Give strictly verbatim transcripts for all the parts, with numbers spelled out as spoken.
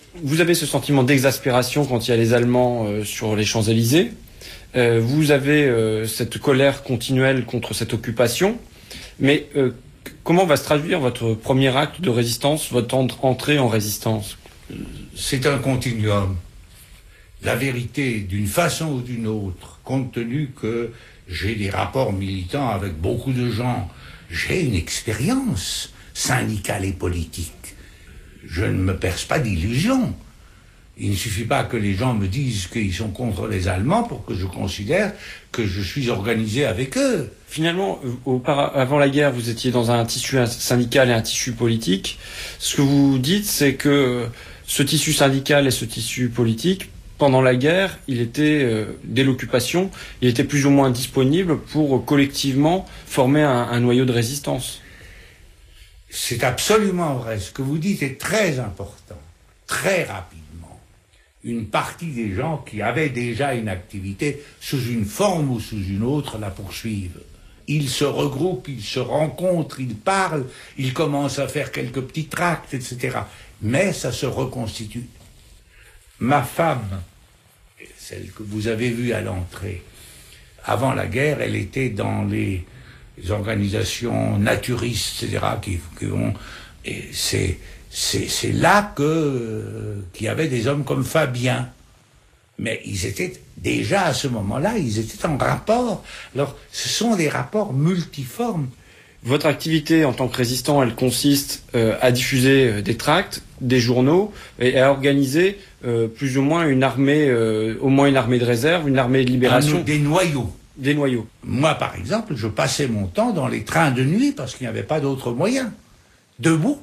Vous avez ce sentiment d'exaspération quand il y a les Allemands euh, sur les Champs-Élysées. Euh, vous avez euh, cette colère continuelle contre cette occupation. Mais euh, comment va se traduire votre premier acte de résistance, votre entrée en résistance? C'est un continuum. La vérité, d'une façon ou d'une autre, compte tenu que j'ai des rapports militants avec beaucoup de gens, j'ai une expérience syndicale et politique. Je ne me perce pas d'illusions. Il ne suffit pas que les gens me disent qu'ils sont contre les Allemands pour que je considère que je suis organisé avec eux. Finalement, avant la guerre, vous étiez dans un tissu syndical et un tissu politique. Ce que vous dites, c'est que ce tissu syndical et ce tissu politique, pendant la guerre, il était, euh, dès l'occupation, il était plus ou moins disponible pour collectivement former un, un noyau de résistance. C'est absolument vrai. Ce que vous dites est très important. Très rapidement. Une partie des gens qui avaient déjà une activité, sous une forme ou sous une autre, la poursuivent. Ils se regroupent, ils se rencontrent, ils parlent, ils commencent à faire quelques petits tracts, et cetera. Mais ça se reconstitue. Ma femme, celle que vous avez vue à l'entrée, avant la guerre, elle était dans les, les organisations naturistes, et cetera, qui, qui vont... Et c'est, c'est, c'est là que, euh, qu'il y avait des hommes comme Fabien. Mais ils étaient, déjà à ce moment-là, ils étaient en rapport. Alors, ce sont des rapports multiformes. Votre activité en tant que résistant, elle consiste euh, à diffuser des tracts, des journaux, et à organiser euh, plus ou moins une armée, euh, au moins une armée de réserve, une armée de libération. Un, des noyaux. Des noyaux. Moi, par exemple, je passais mon temps dans les trains de nuit parce qu'il n'y avait pas d'autre moyen. Debout.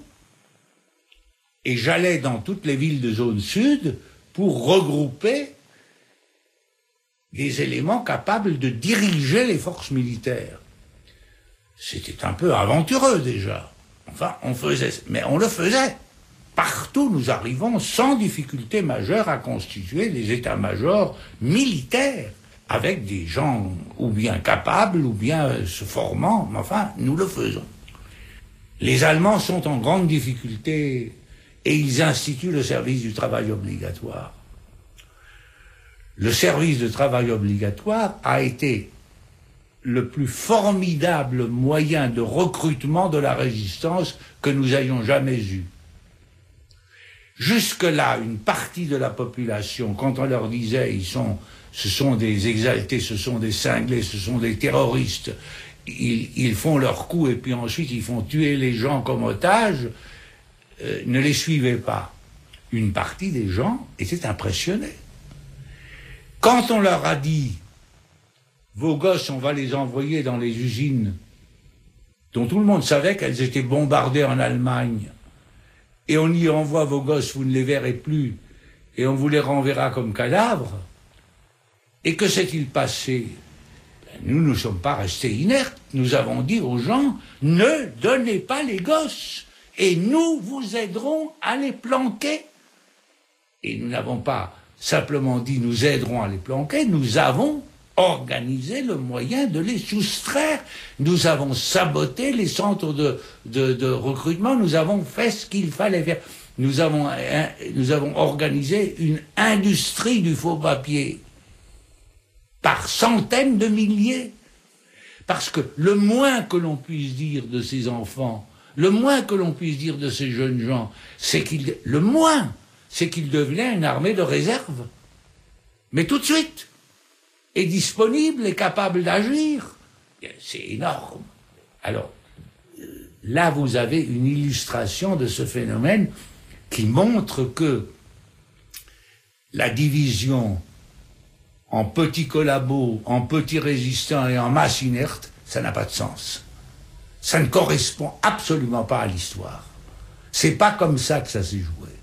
Et j'allais dans toutes les villes de zone sud pour regrouper des éléments capables de diriger les forces militaires. C'était un peu aventureux déjà. Enfin, on faisait, mais on le faisait. Partout, nous arrivons sans difficulté majeure à constituer des états-majors militaires avec des gens ou bien capables ou bien se formant. Mais enfin, nous le faisons. Les Allemands sont en grande difficulté et ils instituent le service du travail obligatoire. Le service de travail obligatoire a été le plus formidable moyen de recrutement de la résistance que nous ayons jamais eu. Jusque-là, une partie de la population, quand on leur disait ils sont, ce sont des exaltés, ce sont des cinglés, ce sont des terroristes, ils, ils font leur coup et puis ensuite ils font tuer les gens comme otages, euh, ne les suivait pas. Une partie des gens étaient impressionnés. Quand on leur a dit vos gosses, on va les envoyer dans les usines dont tout le monde savait qu'elles étaient bombardées en Allemagne, et on y envoie vos gosses, vous ne les verrez plus, et on vous les renverra comme cadavres. Et que s'est-il passé? Ben, nous ne sommes pas restés inertes. Nous avons dit aux gens, ne donnez pas les gosses, et nous vous aiderons à les planquer. Et nous n'avons pas simplement dit, nous aiderons à les planquer, nous avons organisé le moyen de les soustraire. Nous avons saboté les centres de, de, de recrutement, nous avons fait ce qu'il fallait faire. Nous avons, hein, nous avons organisé une industrie du faux papier par centaines de milliers. Parce que le moins que l'on puisse dire de ces enfants, le moins que l'on puisse dire de ces jeunes gens, c'est qu'ils, le moins, c'est qu'ils devenaient une armée de réserve. Mais tout de suite. Est disponible et capable d'agir. C'est énorme. Alors, là, vous avez une illustration de ce phénomène qui montre que la division en petits collabos, en petits résistants et en masse inerte, ça n'a pas de sens. Ça ne correspond absolument pas à l'histoire. C'est pas comme ça que ça s'est joué.